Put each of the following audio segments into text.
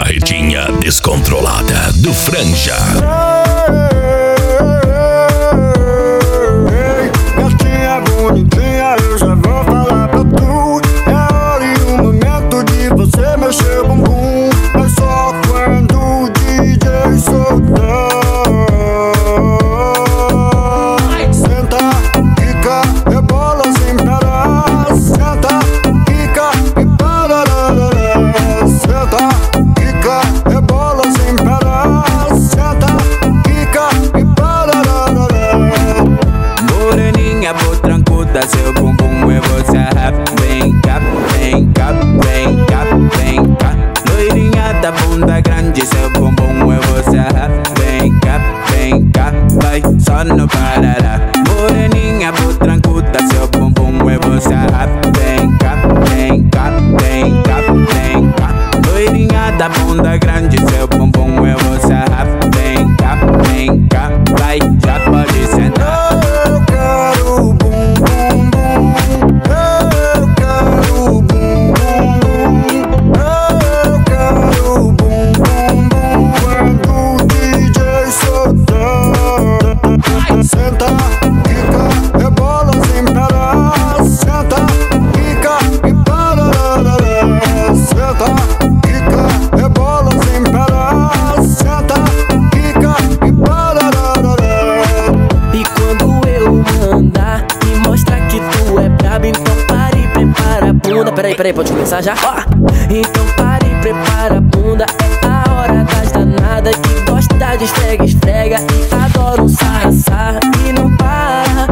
Carretinha descontrolada do Franja. Gatinha bonitinha, eu já vou falar pra tu. É a hora e o momento de você mexer o bumbum. Mas só quando o DJ soltar. Senta, quica, rebola sem parar. Senta, quica e para. Senta, quica, rebola sem parar. Senta, quica e para. Moreninha potrancuda, seu bumbum é você rap. Vem cá, vem cá, vem cá, vem cá. Loirinha da bunda grande, seu bumbum é você rap. Vem cá, vai só no parará. Moreninha potrancuda, seu bumbum é você rap. Vem cá, vem cá, vem cá, vem cá. Loirinha da bunda grande, seu bumbum é você rap. Vem cá, vai, já pode sentar. Eu quero bum bum bum. Eu quero bum bum bum. Eu quero bum bum bum. Quando o DJ soltar. Senta, quica, rebola sem parar. Senta, quica e para. Senta, quica, rebola sem parar. Senta, quica e para. E quando eu mandar e mostrar que tu é brabo, então pare e prepara a bunda. Peraí, pode começar já? Ó! Então pare e prepara a bunda. É a hora das danadas que gosta de esfrega e adora um sarra e não para.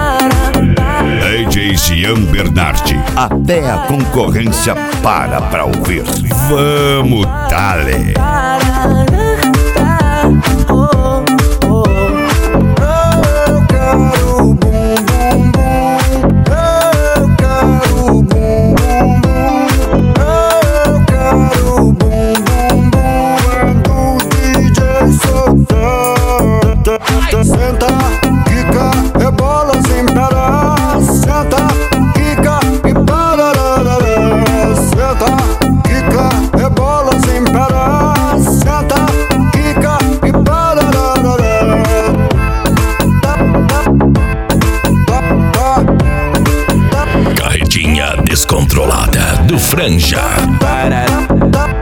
DJ Jean Bernardi. Até a concorrência para pra ouvir. Vamos, dale! Eu quero bum bum bum. Eu quero bum bum bum. Eu quero bum bum bum. Quando o DJ soltar. Senta, quica, rebola sem parar. Senta, quica e para. Senta, quica, rebola sem parar. Senta, quica e para. Carretinha descontrolada do Franja. Para.